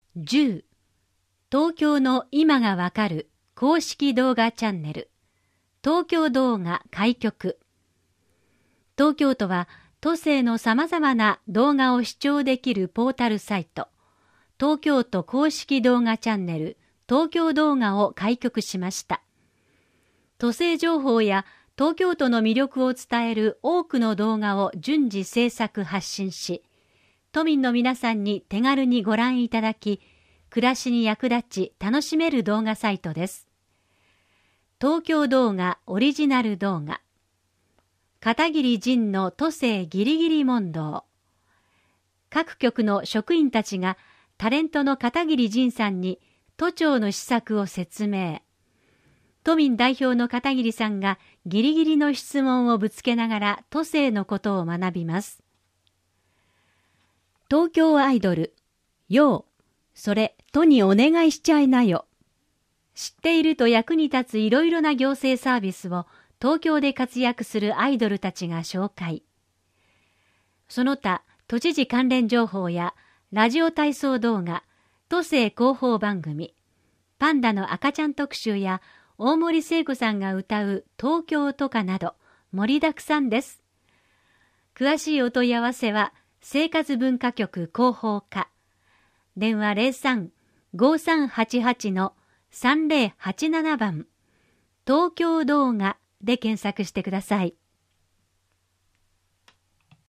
10、東京の今がわかる公式動画チャンネル、東京動画開局。東京都は都政のさまざまな動画を視聴できるポータルサイト、東京都公式動画チャンネル、東京動画を開局しました。都政情報や東京都の魅力を伝える多くの動画を順次制作発信し、都民の皆さんに手軽にご覧いただき、暮らしに役立ち楽しめる動画サイトです。東京動画オリジナル動画、片桐仁の都政ギリギリ問答。各局の職員たちがタレントの片桐仁さんに都庁の施策を説明。都民代表の片桐さんがギリギリの質問をぶつけながら都政のことを学びます。東京アイドル、よう、それ都にお願いしちゃいなよ。知っていると役に立ついろいろな行政サービスを東京で活躍するアイドルたちが紹介。その他、都知事関連情報やラジオ体操動画、都政広報番組、パンダの赤ちゃん特集や大森聖子さんが歌う東京都歌など盛りだくさんです。詳しいお問い合わせは生活文化局広報課、電話03-5388-3087番、東京動画で検索してください。